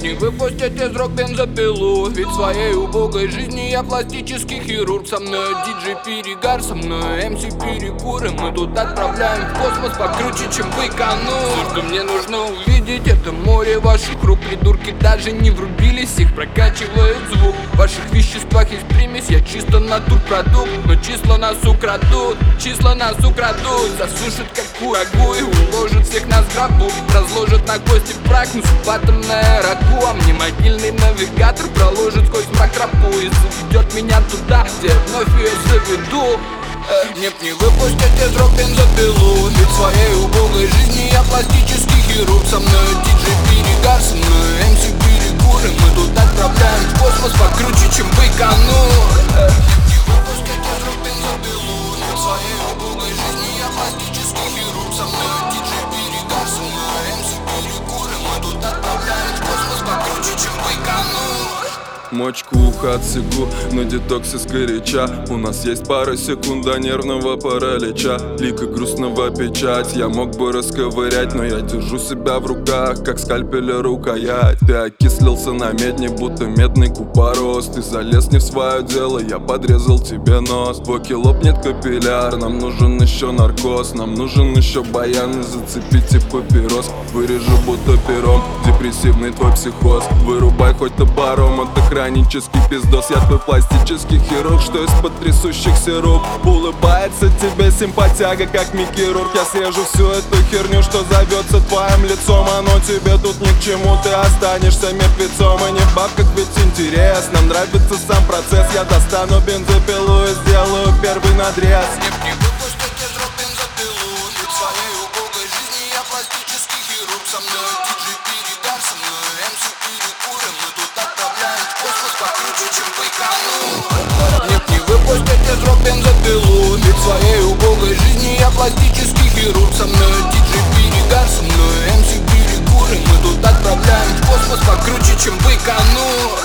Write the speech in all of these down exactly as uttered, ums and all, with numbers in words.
не выпустят из рук бензопилу, ведь своей убогой жизни я пластический хирург. Со мной диджей перегар, со мной эм си перекуры. Мы тут отправляем в космос покруче, чем Байконур. Все, что мне нужно увидеть, это море ваших рук. Придурки даже не врубились, их прокачивает звук. В ваших веществах есть примесь, я чисто натурпродукт. Но числа нас украдут, числа нас украдут. Засушат как курагу и уложат всех нас в гробу. Разложат на кости прах, несут в атомное рагу. А мне могильный навигатор проложит сквозь мрак тропу и заведет меня туда, где вновь ее заведу. Нет, не выпустят из рук бензопилу, ведь в своей убогой жизни я пластический хирург. Со мной диджей перегар, со мной эм си перекуры. Мы тут отправляем в космос покруче, чем Байконур. Не выпустят из рук бензопилу, ведь в своей убогой жизни я пластический хирург. Со мной диджей перегар, со мной эм си перекуры. Мы тут отправляем в космос покруче, чем Байконур. Мочку ухо отсеку, но детоксы сгоряча. У нас есть пара секунд до нервного паралича. Лика грустного печать я мог бы расковырять, но я держу себя в руках, как скальпеля рукоять. Ты окислился на медне, будто медный купорос. Ты залез не в свое дело, я подрезал тебе нос. Боки лопнет капилляр, нам нужен еще наркоз. Нам нужен еще баян и зацепите папирос. Вырежу будто пером, депрессивный твой психоз. Вырубай хоть топором, это хронический пиздос. Я твой пластический хирург, что из-под трясущихся рук улыбается тебе симпатяга, как микирург. Я срежу всю эту херню, что зовется твоим лицом. Оно тебе тут ни к чему, ты останешься мертвецом. И не в бабках, ведь интерес, нам нравится сам процесс. Я достану бензопилу и сделаю первый надрез. Не выпустят из рук бензопилу, ведь в своей убогой жизни я пластический хирург. Со мной диджей перегар, со мной эм си перекуры. Мы тут отправляем в космос покруче, чем Байконур. Нет, не выпустят из рук бензопилу, ведь в своей убогой жизни я пластический хирург. Со мной диджей перегар, со мной эм си перекуры. Мы тут отправляем в космос покруче, чем Байконур.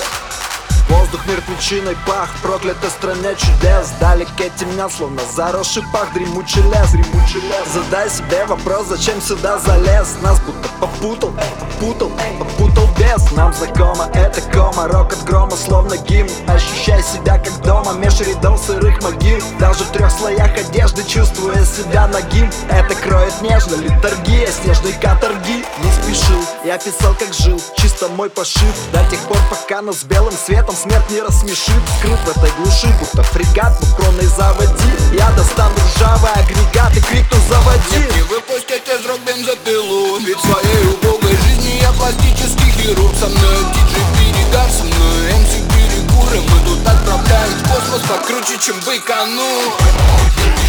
Воздух мертвечиной пах, проклятой стране чудес. Вдалеке темнят, словно заросший пах, дремучий лес, дремучий лес. Задай себе вопрос, зачем сюда залез. Нас будто попутал, попутал, попутал без. Нам знакомо это кома, рокот грома, словно гимн. Ощущай себя как дома, меж рядов сырых могил. Даже в трех слоях одежды, чувствуя себя нагим. Это кроет нежно, литургия снежной каторги. Не спешил, я писал как жил, чисто мой пошив. До тех пор, пока нас белым светом смерть не рассмешит. Скрыт в этой глуши, будто фрегат, двухкронный заводи. Я достану ржавый агрегат и крикну заводи. Нет, не выпустят из рук бензопилу, ведь в своей убогой жизни я пластический хирург. Со мной диджей перегар, со мной эм си перекуры. Мы тут отправляем в космос покруче, чем Байконур.